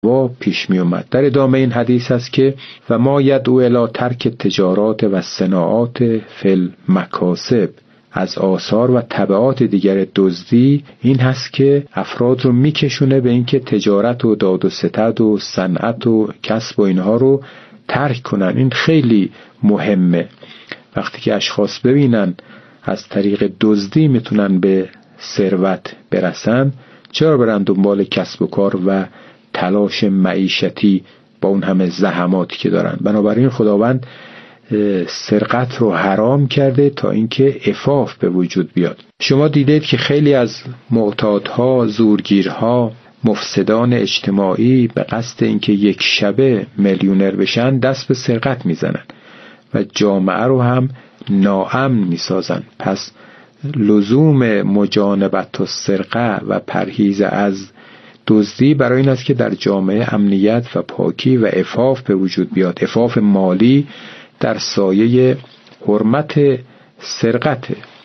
و پیش می اومد. در ادامه این حدیث است که و ما یدعو الی ترک تجارات و صناعات فی المکاسب، از آثار و تبعات دیگر دزدی این هست که افراد رو میکشونه به اینکه تجارت و داد و ستد و صنعت و کسب و اینها رو ترک کنن. این خیلی مهمه. وقتی که اشخاص ببینن از طریق دزدی میتونن به ثروت برسن، چرا برن دنبال کسب و کار و تلاش معیشتی با اون همه زحماتی که دارن؟ بنابراین خداوند سرقت رو حرام کرده تا اینکه عفاف به وجود بیاد. شما دیدید که خیلی از معتادها، زورگیرها، مفسدان اجتماعی به قصد اینکه یک شبه میلیونر بشن دست به سرقت میزنن و جامعه رو هم ناامن میسازن. پس لزوم مجانبت السرقه و پرهیز از دزدی برای این است که در جامعه امنیت و پاکی و عفاف به وجود بیاد. عفاف مالی در سایه حرمت سرقت.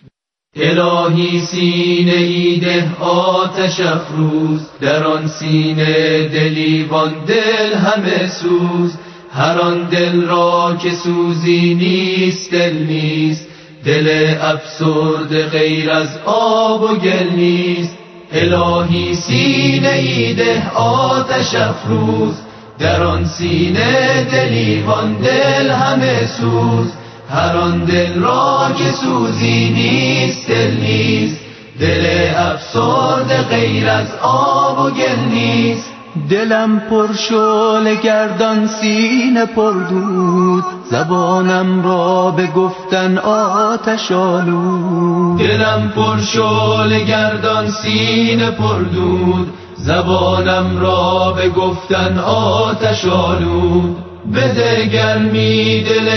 الهی سینه ایده آتش افروز، در آن سینه دلیوان دل همه سوز. هر آن دل را که سوزی نیست دل نیست، دل افسرده غیر از آب و گل نیست. الهی سینه ایده آتش افروز، در آن سینه دلیوان دل همه سوز. هر آن دل را که سوزی نیست دل نیست، دل افسرده غیر از آب و گل نیست. دلم پر شعله گردان سینه پر دود، زبانم را به گفتن آتش آلود. دلم پر شعله گردان سینه پر دود، زبانم را به گفتن آتش آلود. بده گرمی دل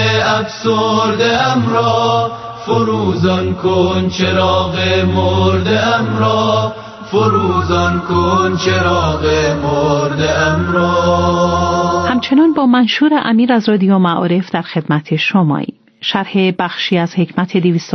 افسرده ام را، فروزان کن چراغ مرده ام را. فروزان کن چراغ مرده ام را. همچنان با منشور امیر از رادیو معارف در خدمت شماییم. شرح بخشی از حکمت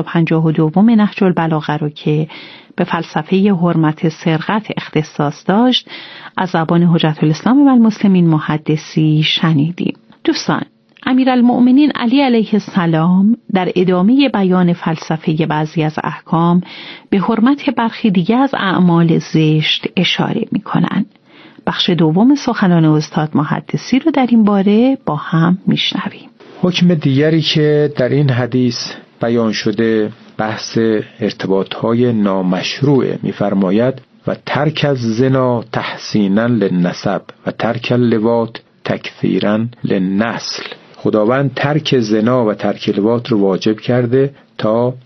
252 نهج البلاغه رو که به فلسفه حرمت سرقت اختصاص داشت از زبان حجت الاسلام و المسلمین محدثی شنیدیم. دوستان، امیرالمؤمنین علی علیه السلام در ادامه بیان فلسفه بعضی از احکام به حرمت برخی دیگر از اعمال زشت اشاره می‌کنند. بخش دوم سخنان استاد محدثی رو در این باره با هم میشنویم. حکم دیگری که در این حدیث بیان شده بحث ارتباطهای نامشروع می‌فرماید و ترک از زنا تحسینا للنسب و ترک اللواط تکثیرا للنسل. خداوند ترک زنا و ترک لواط رو واجب کرده تا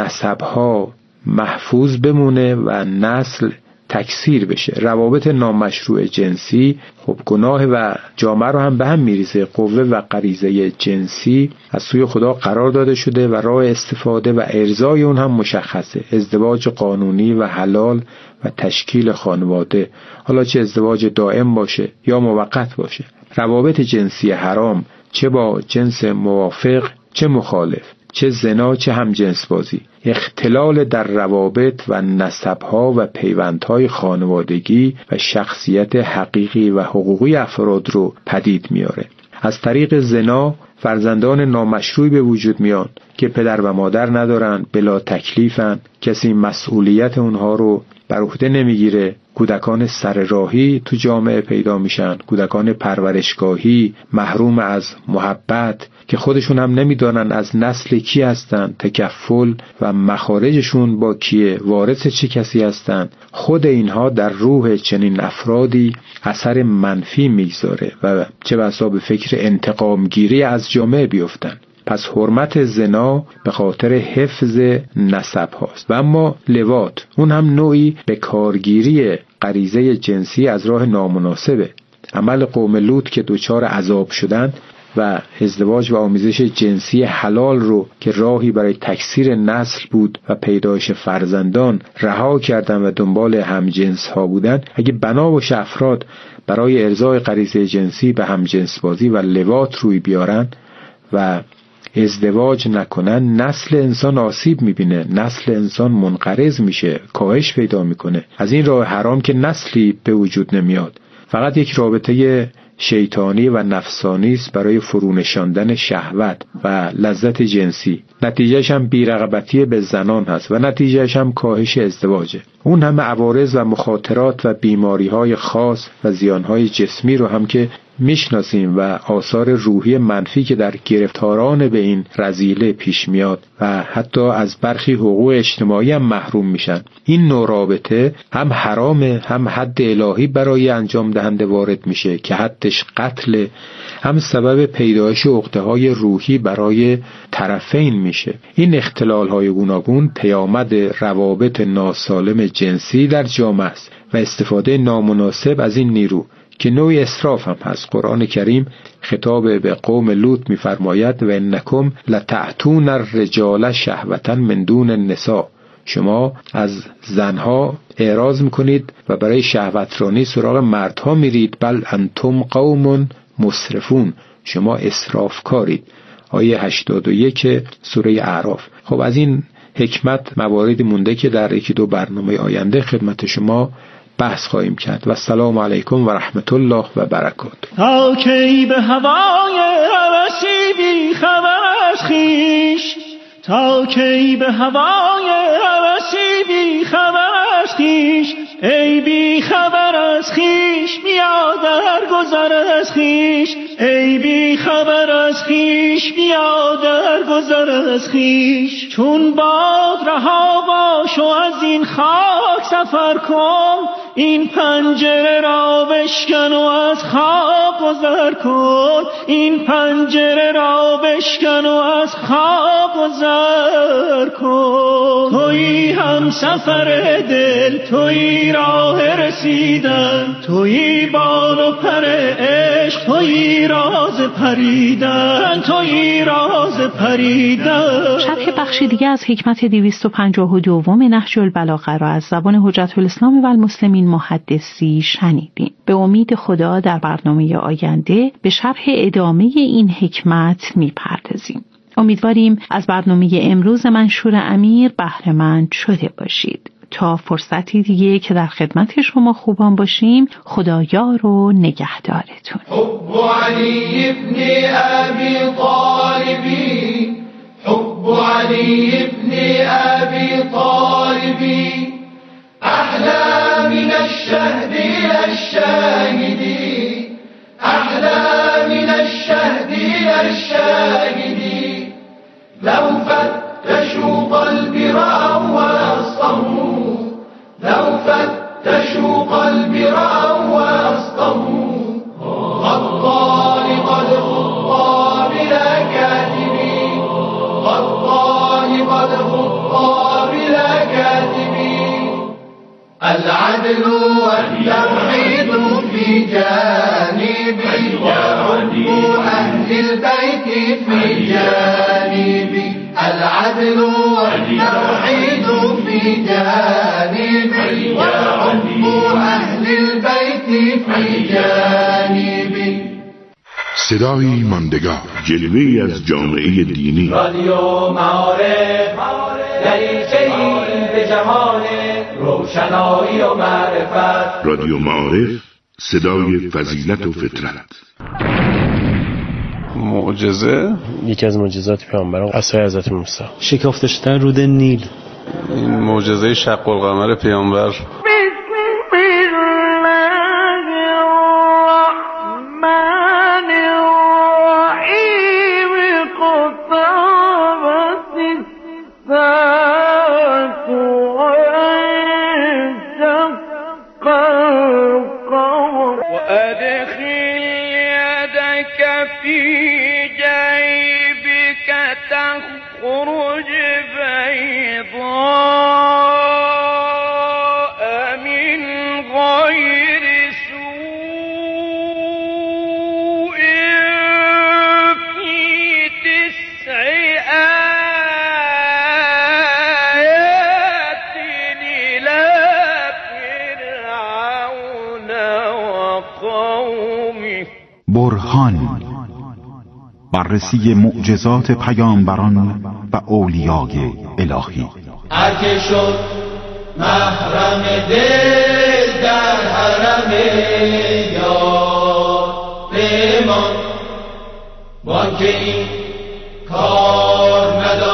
نسبها محفوظ بمونه و نسل تکثیر بشه. روابط نامشروع جنسی خب گناه و جامعه رو هم به هم میریزه. قوه و غریزه جنسی از سوی خدا قرار داده شده و راه استفاده و ارضای اون هم مشخصه. ازدواج قانونی و حلال و تشکیل خانواده، حالا چه ازدواج دائم باشه یا موقت باشه. روابط جنسی حرام، چه با جنس موافق چه مخالف، چه زنا چه هم جنس بازی، اختلال در روابط و نسبها و پیوندهای خانوادگی و شخصیت حقیقی و حقوقی افراد رو پدید میاره. از طریق زنا فرزندان نامشروعی به وجود میان که پدر و مادر ندارن، بلا تکلیفن، کسی مسئولیت اونها رو بر عهده نمیگیره. کودکان سرراهی تو جامعه پیدا میشن، کودکان پرورشگاهی محروم از محبت که خودشون هم نمیدانن از نسل کی هستن، تکفل و مخارجشون با کیه، وارث چه کسی هستن. خود اینها در روح چنین افرادی اثر منفی میگذاره و چه بسا به فکر انتقام گیری از جامعه بیفتن. پس حرمت زنا به خاطر حفظ نسب هاست. و اما لواط، اون هم نوعی به کارگیری غریزه جنسی از راه نامناسبه. عمل قوم لوط که دوچار عذاب شدند و ازدواج و آمیزش جنسی حلال رو که راهی برای تکثیر نسل بود و پیدایش فرزندان رها کردن و دنبال همجنس ها بودن. اگه بنا باشه افراد برای ارضای غریزه جنسی به همجنس بازی و لواط روی بیارن و ازدواج نکنن، نسل انسان آسیب میبینه، نسل انسان منقرض میشه، کاهش پیدا میکنه. از این راه حرام که نسلی به وجود نمیاد فقط یک رابطه شیطانی و نفسانی است برای فرونشاندن شهوت و لذت جنسی. نتیجهش هم بی‌رغبتی به زنان هست و نتیجهش هم کاهش ازدواجه. اون همه عوارض و مخاطرات و بیماری‌های خاص و زیانهای جسمی رو هم که میشناسیم و آثار روحی منفی که در گرفتاران به این رذیله پیش میاد و حتی از برخی حقوق اجتماعی هم محروم میشن. این نوع رابطه هم حرامه، هم حد الهی برای انجام دهنده وارد میشه که حدش قتل، هم سبب پیدایش عقده‌های روحی برای طرفین میشه. این اختلال‌های گوناگون پیامد روابط ناسالم جنسی در جامعه است و استفاده نامناسب از این نیرو که نوعی اسراف هم هست. قرآن کریم خطاب به قوم لوط می‌فرماید و انکم لتأتون الرجال شهوة من دون النساء، شما از زنها اعراض میکنید و برای شهوترانی سراغ مردها میرید. بل انتم قوم مسرفون، شما اسراف کارید. آیه 81 سوره اعراف. خب از این حکمت مواردی مونده که در یکی دو برنامه آینده خدمت شما بحث خواهیم کرد. و السلام علیکم و رحمت الله و برکاته. تا کی به هوای هوسی بی خبر از خویش، تا کی به هوای هوسی بی خبر از خویش، ای بی خبر از خویش بیا در گذر از خویش، ای بی خبر از خویش بیا در گذر از خویش. چون باد رها باش و از این خاک سفر کن، این پنجره را بشکن و از خواب گذر کن، این پنجره را بشکن و از خواب گذر کن. تویی هم سفر دل، تویی راه رسیدن، تویی بال و پر عشق، تویی راز پریدن، تویی راز پریدن. شرح بخشی دیگه از حکمت 252 نهج البلاغه را از زبان حجت الاسلام و المسلمین محدثی شنیدیم. به امید خدا در برنامه آینده به شرح ادامه این حکمت میپردازیم. امیدواریم از برنامه امروز منشور امیر بهره مند شده باشید. تا فرصتی دیگه که در خدمت شما خوبان باشیم، خدایار و نگهدارتون. حب علی ابن ابی طالبی، حب علی ابن ابی طالبی، احلى من الشهد الى الشاهد، احلى من الشهد الى الشاهد. لو فتشوا قلبي رأوا وأصطه، لو فتشوا قلبي رأوا وأصطه. غطاني قد غطى بلا كاتب، غطاني قد غطى بلا كاتب. العدل والتوحيد في جانبي، وحب أهل البيت في جانبي. العدل والتوحيد في جانبي، وحب أهل البيت في جانبي. صدای ماندگار، جلوه‌ای از جامعه دینی. رادیو معارف، دریچه‌ای به جهان روشنایی و معرفت. رادیو معارف، صدای فضیلت و فطرت. معجزه، یکی از معجزات پیامبران عصای حضرت موسی، شکافته شدن رود نیل. این معجزه شق القمر پیامبر. تخرج بيضاء من غير سوء في 9 آيات إلى فرعون وقومه. برهان، بررسی معجزات پیامبران و اولیای الهی. هر که شد محرم دل در حرم یار بمان، وان که این کار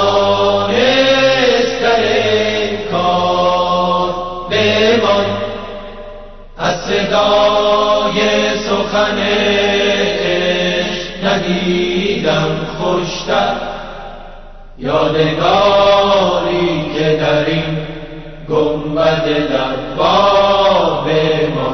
ندانست در انکار بمان. از صدای سخن عشق ندیدم خوشتر، یادگاری که در این گنبد لبا بمان،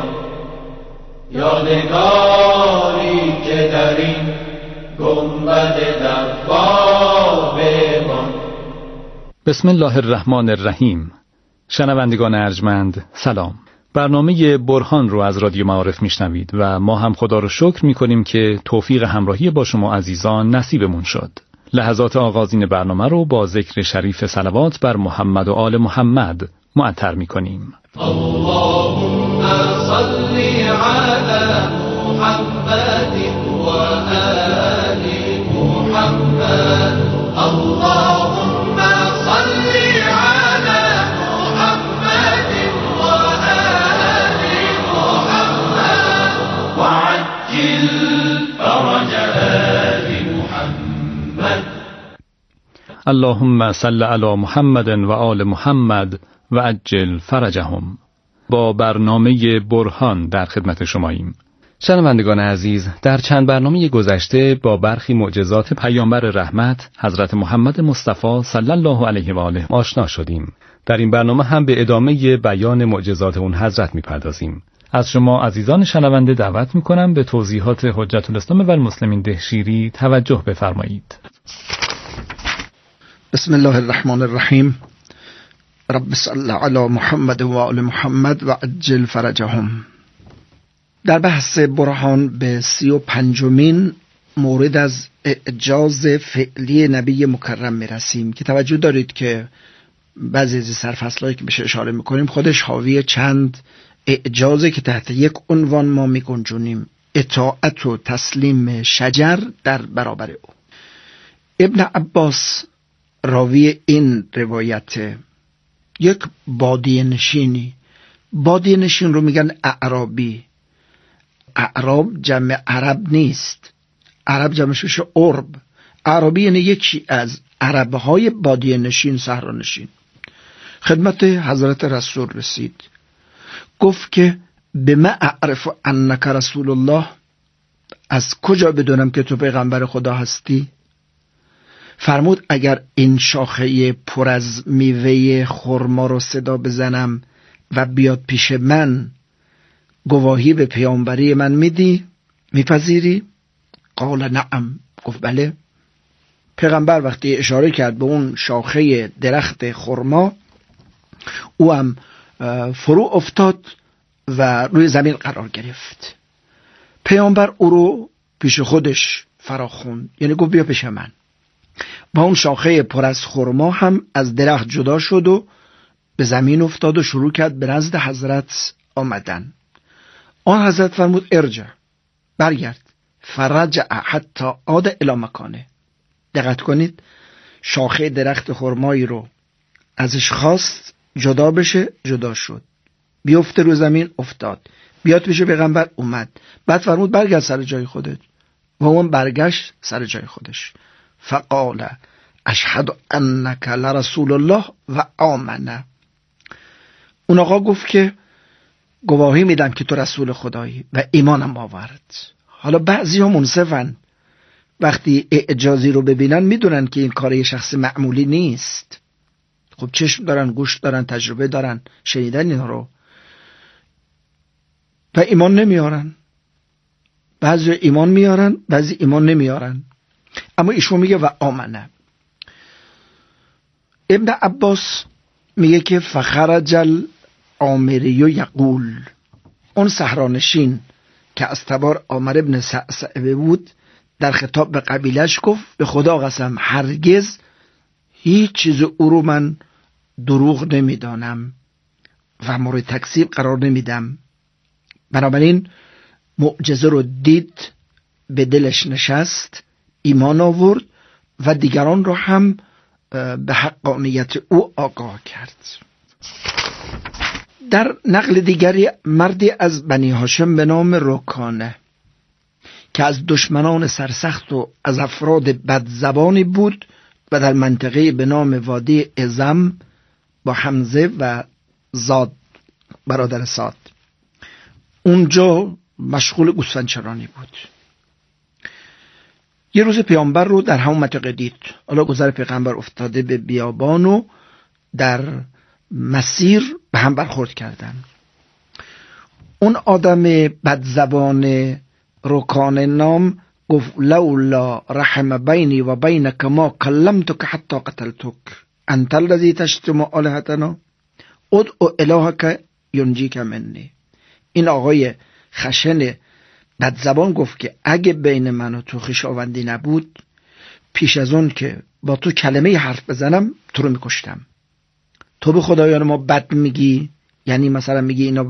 یادگاری که در این گنبد لبا بمان. بسم الله الرحمن الرحیم. شنوندگان ارجمند سلام. برنامه برهان رو از رادیو معارف میشنوید و ما هم خدا رو شکر میکنیم که توفیق همراهی با شما عزیزان نصیبمون شد. لحظات آغازین برنامه رو با ذکر شریف صلوات بر محمد و آل محمد معطر میکنیم. اللهم صل علی محمد و آل محمد. اللهم صل علی محمد و آل محمد و عجل فرج آل محمد. اللهم صل علی محمد و آل محمد و عجل فرجهم. با برنامه برهان در خدمت شماییم. شنوندگان عزیز، در چند برنامه گذشته با برخی معجزات پیامبر رحمت حضرت محمد مصطفی صلی الله علیه و آله آشنا شدیم. در این برنامه هم به ادامه بیان معجزات اون حضرت میپردازیم. از شما عزیزان شنونده دعوت میکنم به توضیحات حجت الاسلام و المسلمین دهشیری توجه بفرمایید. بسم الله الرحمن الرحیم. رب صل علی محمد و آل محمد و عجل فرجهم. در بحث برهان به 35مین مورد از اعجاز فعلی نبی مکرم میرسیم که توجه دارید که بعضی از سرفصلایی که بهش اشاره میکنیم خودش حاوی چند اعجازه که تحت یک عنوان ما میگنجونیم: اطاعت و تسلیم شجر در برابر او. ابن عباس راوی این روایت یک بادیه نشینی، بادیه نشین رو میگن اعرابی. اعراب جمع عرب نیست، عرب جمعش میشه عرب. اعرابی یعنی یکی از عربهای بادیه نشین، صحرا نشین. خدمت حضرت رسول رسید، گفت که بما اعرف انک رسول الله، از کجا بدونم که تو پیغمبر خدا هستی؟ فرمود اگر این شاخه پر از میوه خرما رو صدا بزنم و بیاد پیش من، گواهی به پیامبری من میدی؟ میپذیری؟ قال نعم، گفت بله. پیغمبر وقتی اشاره کرد به اون شاخه درخت خرما، او هم فرو افتاد و روی زمین قرار گرفت. پیامبر او رو پیش خودش فراخوند، یعنی گفت بیا پیش من. با اون شاخه پر از خرما هم از درخت جدا شد و به زمین افتاد و شروع کرد به نزد حضرت آمدن. آن حضرت فرمود ارجع، برگرد. فرجع حتی عاد الی مکانه. دقت کنید، شاخه درخت خرمایی رو ازش خواست جدا بشه، جدا شد. بیفته رو زمین، افتاد. بیاد پیش پیغمبر، اومد. بعد فرمود برگرد سر جای خودت، و اون برگشت سر جای خودش. فقال اشهد انک لرسول الله و آمنه. اون آقا گفت که گواهی میدم که تو رسول خدایی و ایمانم آورد. حالا بعضی ها منصفن، وقتی اعجازی رو ببینن میدونن که این کار یه شخص معمولی نیست. خب چشم دارن، گوش دارن، تجربه دارن، شنیدن اینا رو، و ایمان نمیارن. بعضی ایمان میارن، بعضی ایمان نمیارن. اما ایشون میگه و آمنه. ابن عباس میگه که فخرج العامری یقول، اون صحرانشین که از تبار عامر ابن سعسعه بود در خطاب به قبیلش گفت به خدا قسم هرگز هیچ چیز او رو من دروغ نمیدانم و مورد تکذیب قرار نمیدم. بنابراین معجزه رو دید، به دلش نشست، ایمان آورد و دیگران رو هم به حقانیت او آگاه کرد. در نقل دیگری مردی از بنی هاشم به نام رکانه که از دشمنان سرسخت و از افراد بدزبانی بود و در منطقه به نام وادی ازم با حمزه و زاد برادر ساد اونجا مشغول گوسفندچرانی بود. یه روز پیامبر رو در همون منطقه دید. حالا گذر پیغمبر افتاده به بیابان و در مسیر به هم برخورد کردن. اون آدم بدزبان رکان نام گفت لولا رحم بینی و بینک ما کلمتک حتی قتلتک انت الذی تشتم آلهتنا ادعو الهک ینجیک منی. این آقای خشن بدزبان گفت که اگه بین من و تو خویشاوندی نبود، پیش از اون که با تو کلمه حرف بزنم تو رو میکشتم. تو به خدایان ما بد میگی، یعنی مثلا میگی اینا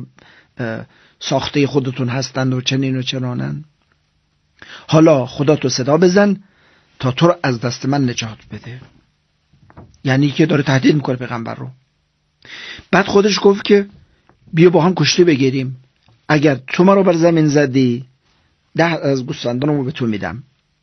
ساخته خودتون هستند و چنین و چنانن. حالا خدا تو صدا بزن تا تو رو از دست من نجات بده. یعنی که داره تهدید میکنه پیغمبر رو. بعد خودش گفت که بیا با هم کشتی بگیریم، اگر تو ما رو بر زمین زدی 10 از گوسفندانمو به تو میدم.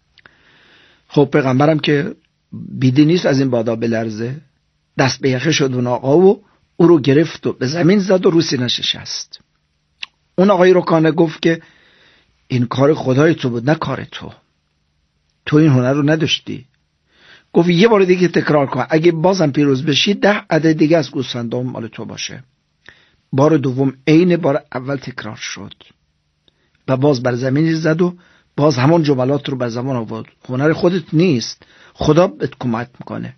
خب پیغمبرم که بیدی نیست از این بادا بلرزه، دست به یخه شد اون آقا و او رو گرفت و به زمین زد و رو سینه‌اش نشست. اون آقای رکانه گفت که این کار خدای تو بود نه کار تو این هنر رو نداشتی. گفت یه بار دیگه تکرار کن، اگه بازم پیروز بشی 10 عدد دیگه از گوسفندام مال تو باشه. بار دوم عین بار اول تکرار شد و باز بر زمین زد و باز همون جملات رو بر زبان آورد. هنر خودت نیست، خدا بهت کمک میکنه.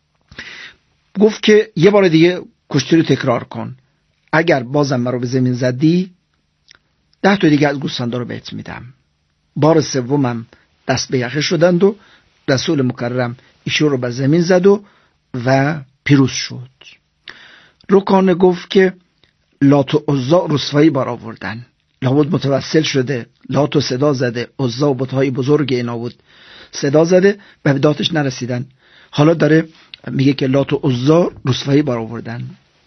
گفت که یه بار دیگه کشتی رو تکرار کن، اگر بازم من رو به زمین زدی 10 تا دیگه از گوسفندا رو بهت میدم. بار سومم دست به یخه شدند و رسول مکرم ایشون رو به زمین زد و پیروز شد. رکانه گفت که لات و عزا رسوایی بار آوردن، لابد متوسل شده، لات و صدا زده، عزا و بت‌های بزرگ اینا بود، صدا زده و به دادش نرسیدن. حالا داره میگه که لات و عزا رسوایی بار آوردن.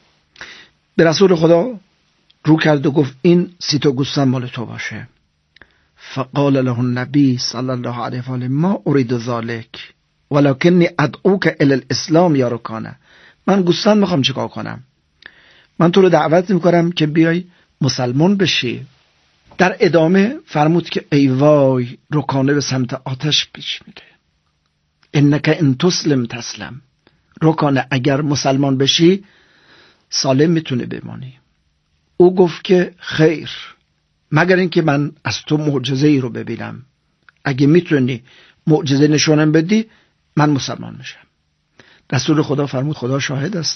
به رسول خدا رو کرد و گفت این 30 تا گوسفند مال تو باشه. فقال له النبی صلی الله علیه و آله ما اريد ذلك ولکنی ادعوک الی الاسلام یا رکانه. من گوسفند میخوام چیکار کنم؟ من تو رو دعوت میکنم که بیای مسلمان بشی. در ادامه فرمود که ای وای، رکانه به سمت آتش پیش میره. انک ان تسلم تسلم. رکانه اگر مسلمان بشی سالم میتونه بمانی. او گفت که خیر، مگر اینکه من از تو معجزه ای رو ببینم. اگه میتونی معجزه نشونم بدی من مسلمان میشم. رسول خدا فرمود خدا شاهد است،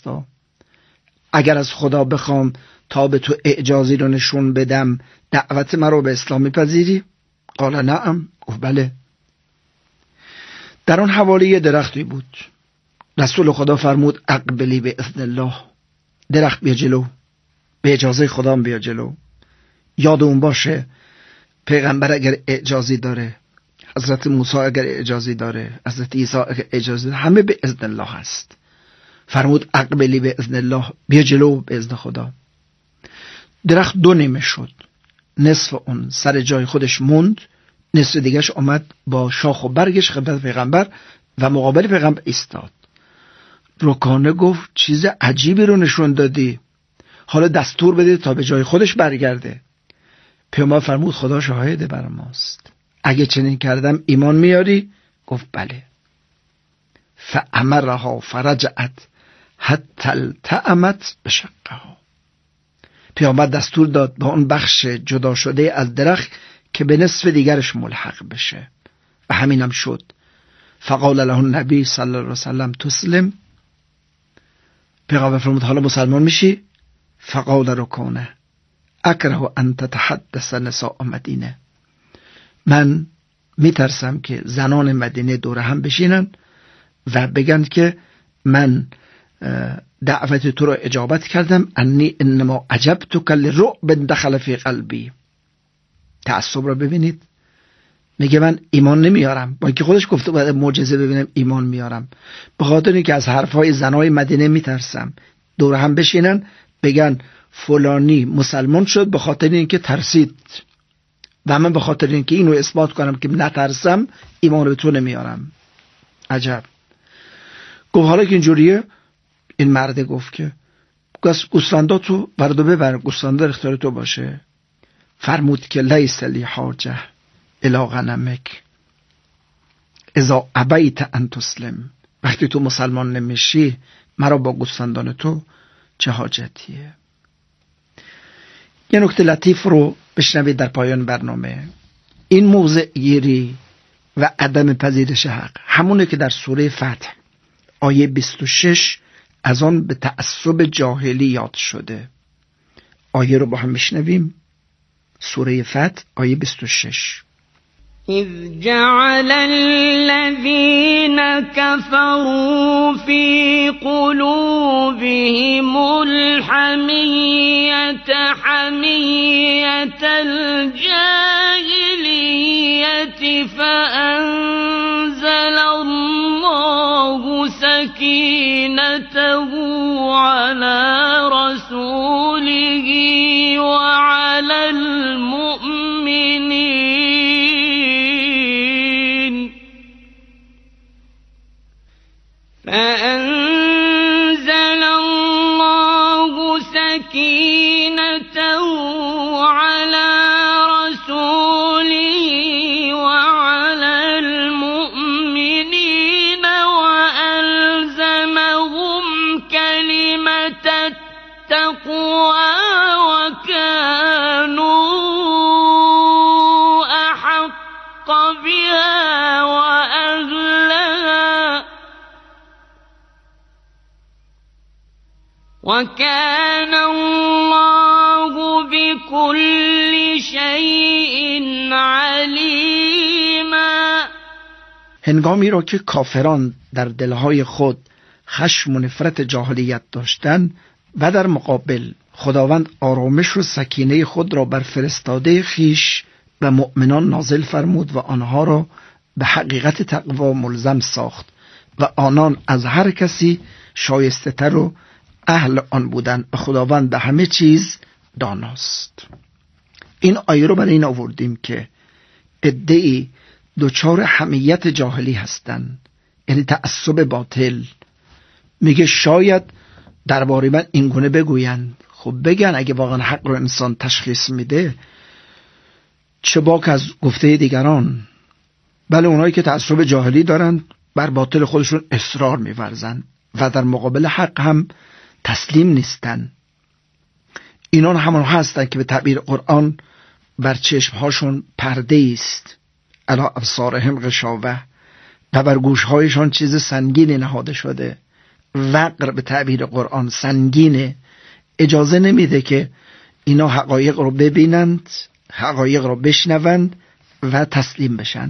اگر از خدا بخوام تا به تو اعجازی رو نشون بدم دعوت من رو به اسلام میپذیری؟ قال نعم. گفت بله. در آن حوالی درختی بود. رسول خدا فرمود اقبلی به اذن الله. درخت بیا جلو، به اجازه خدا بیا جلو. یاد اون باشه پیغمبر اگر اجازی داره، حضرت موسی اگر اجازی داره، حضرت عیسی اگر اجازی داره، همه به اذن الله هست. فرمود اقبلی به اذن الله، بیا جلو به اذن خدا. درخت 2 نیمه شد، نصف اون سر جای خودش موند، نصف دیگهش آمد با شاخ و برگش خدمت پیغمبر و مقابل پیغمبر ایستاد. رکانه گفت چیز عجیبی رو نشون دادی، حالا دستور بده تا به جای خودش برگرده. پیامبر فرمود خدا شاهده بر ماست، اگه چنین کردم ایمان میاری؟ گفت بله. فامرها فرجعت حتی التأمت بشقها. پیامبر دستور داد با اون بخش جدا شده از درخت که به نصف دیگرش ملحق بشه و همینم شد. فقال له النبی صلی الله علیه و سلم تسلم. پیغمبر فرمود حالا مسلمان میشی؟ فقال رکانه اکره ان تتحدث نساء مدینه. من میترسم که زنان مدینه دور هم بشینن و بگن که من دعوت تو رو اجابت کردم، انی انما عجبتک لرعب دخل فی قلبی. تعصب رو ببینید، میگه من ایمان نمیارم، با اینکه خودش گفته باید معجزه ببینم ایمان میارم. به خاطر اینکه از حرفهای زنای مدینه میترسم دور هم بشینن بگن فلانی مسلمان شد به خاطر اینکه ترسید و من به خاطر اینکه اینو اثبات کنم که نترسم ایمان به تو نمیارم. عجب. گفت حالا که اینجوریه، این مرده گفت که گوسفنداتو بردو ببر، گوسفندا اختیار تو باشه. فرمود که لیس لی حاجه الی غنمک اذا ابیت ان تسلم، وقتی تو مسلمان نمیشی مرا با گوسفندان تو چه حاجتیه. یه نکته لطیف رو بشنوید در پایان برنامه. این موضع گیری و عدم پذیرش حق همونه که در سوره فتح آیه 26 از آن به تعصب جاهلی یاد شده. آیه رو با هم بشنویم. سوره فتح آیه 26. إذ جعل الذين كفروا في قلوبهم الحمية حمية الجاهلية فأنزل الله سكينته على رسوله وعلى المؤمنين فأنزل الله سكينته على رسوله وعلى المؤمنين وألزمهم كلمة التقوى وكانوا أحق بها وأهلها وكان الله بكل شيء عليما. هنگامی را که کافران در دلهای خود خشم و نفرت جاهلیت داشتند و در مقابل خداوند آرامش و سکینه خود را بر فرستاده خیش و مؤمنان نازل فرمود و آنها را به حقیقت تقوا ملزم ساخت و آنان از هر کسی شایسته تر و اهل آن بودند و خداوند به همه چیز داناست. این آیه رو برای این آوردیم که عده‌ای دچار حمیت جاهلی هستند، یعنی تعصب باطل. میگه شاید درباره من این گونه بگویند. خب بگن، اگه واقعا حق رو انسان تشخیص میده چه باک از گفته دیگران. بله، اونایی که تعصب جاهلی دارند بر باطل خودشون اصرار می‌ورزند و در مقابل حق هم تسلیم نیستن. اینان همان هستن که به تعبیر قرآن بر چشمهاشون پرده است، علی ابصارهم غشاوه، و بر گوشهایشان چیز سنگینی نهاده شده. وقر به تعبیر قرآن سنگینه، اجازه نمیده که اینا حقایق رو ببینند، حقایق رو بشنوند و تسلیم بشن.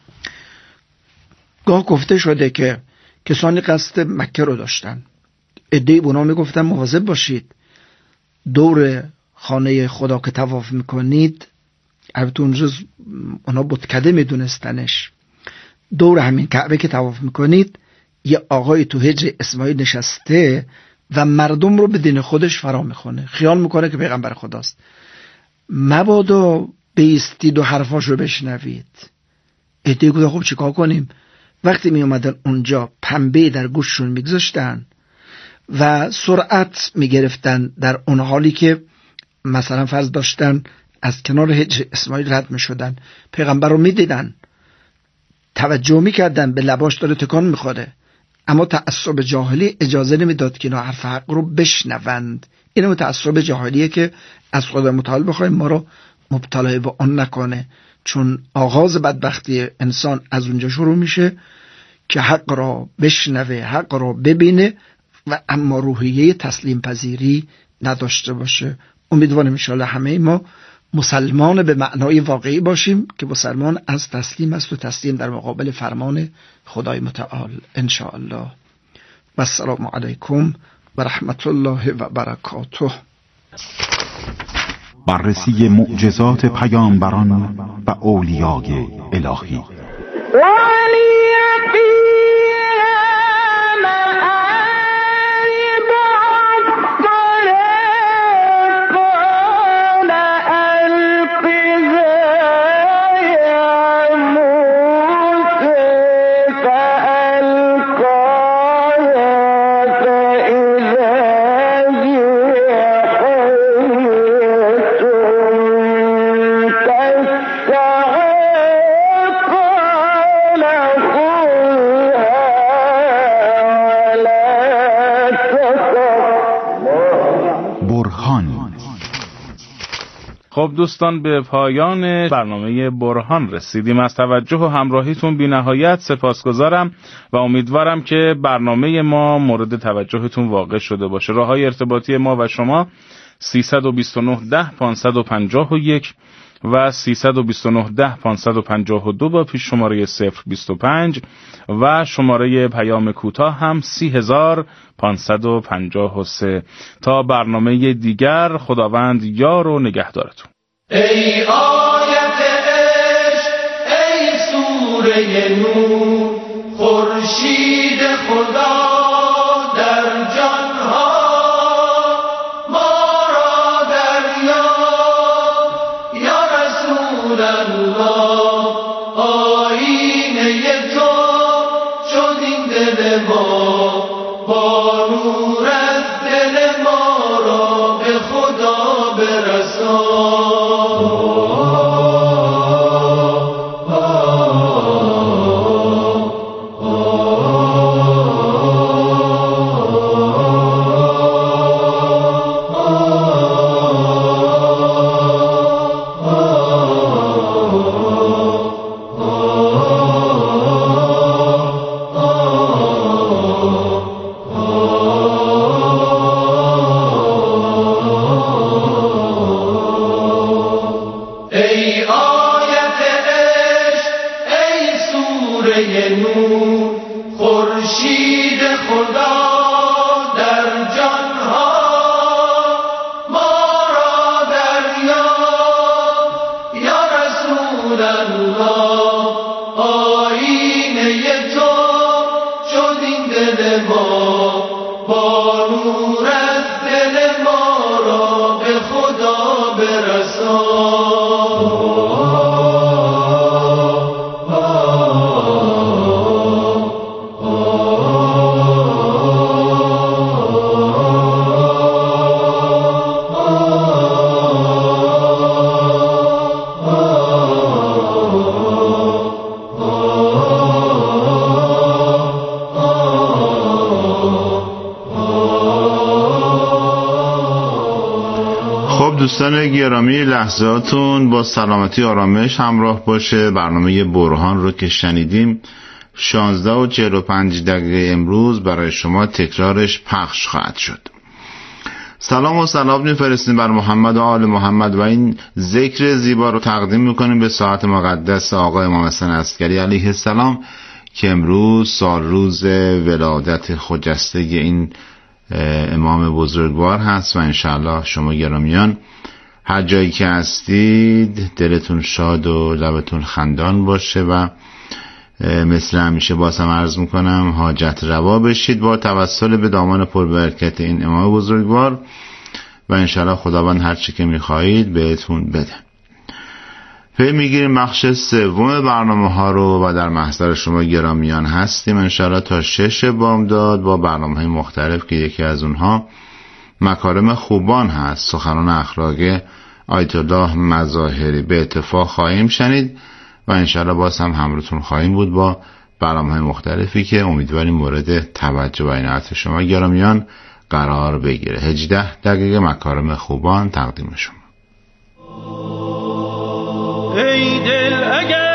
گاه گفته شده که کسانی قصد مکه رو داشتن، عده‌ای اونا میگفتن مواظب باشید، دور خانه خدا که طواف میکنید، البته اونجا اونا بتکده میدونستنش، دور همین کعبه که طواف میکنید یه آقای تو حجر اسماعیل نشسته و مردم رو به دین خودش فرا میخونه، خیال میکنه که پیغمبر خداست. مبادا بیستید و حرفاش رو بشنوید. عده‌ای گفتن خب چیکار کنیم؟ وقتی می اومدن اونجا پنبه در گوششون میگذاشتن و سرعت میگرفتن در اون حالی که مثلا فرض داشتن از کنار حجر اسماعیل رد میشدن، پیغمبر رو میدیدن، توجه میکردن به لباش داره تکان میخوره، اما تعصب جاهلی اجازه نمیداد که اینا حرف حق رو بشنوند. اینو تعصب جاهلیه که از خدا متعال بخوایم ما رو مبتلا به آن نکنه، چون آغاز بدبختی انسان از اونجا شروع میشه که حق را بشنوه، حق را ببینه و اما روحیه تسلیم پذیری نداشته باشه. امیدوارم انشاءالله همه ما مسلمان به معنای واقعی باشیم که مسلمان از تسلیم است و تسلیم در مقابل فرمان خدای متعال انشاءالله. و السلام علیکم و رحمت الله و برکاته. بررسی معجزات پیامبران و اولیای الهی. خب دوستان، به پایان برنامه برهان رسیدیم. از توجه و همراهیتون بی نهایت سپاسگزارم و امیدوارم که برنامه ما مورد توجهتون واقع شده باشه. راههای ارتباطی ما و شما 329 10 551 و 329 10 552 با پیش شماره 025 و شماره پیام کوتاه هم 30553. تا برنامه دیگر، خداوند یار و نگهدارتون. ای آیت عشق، ای سوره نور، خورشید خدا در جانها ما را دریاب. یا رسول الله، آینه تو شد این دل ما، با نور از دل ما را به خدا برسان. خورشید خدا در جانها ما را دریاب. یا رسول الله، آینه تو شد این دل ما، با نور از دل ما را به خدا برسان. دوستان گرامی، لحظاتون با سلامتی آرامش همراه باشه. برنامه برهان رو که شنیدیم 16:45 امروز برای شما تکرارش پخش خواهد شد. سلام و سلام میفرستیم بر محمد و آل محمد و این ذکر زیبا رو تقدیم میکنیم به ساعت مقدس آقا امام حسن عسکری علیه السلام که امروز سال روز ولادت خجسته این امام بزرگوار هست و انشاءالله شما گرامیان هر جایی که هستید دلتون شاد و لبتون خندان باشه و مثل همیشه بازم عرض میکنم حاجت روا بشید با توسل به دامان پربرکت این امام بزرگوار و انشاءالله خداوند هر چی که میخواهید بهتون بده. پی میگیریم بخش سوم برنامه ها رو و در محضر شما گرامیان هستیم انشاءالله تا 6 بامداد با برنامه های مختلف که یکی از اونها مکارم خوبان هست، سخنان اخلاقی آیت الله مظاهری. به اتفاق خواهیم شنید و انشاءالله باز هم همراهتون خواهیم بود با برنامه های مختلفی که امیدواریم مورد توجه و عنایت شما گرامیان قرار بگیره. 18 دقیقه مکارم خوبان تقدیم شما. ای دل اگر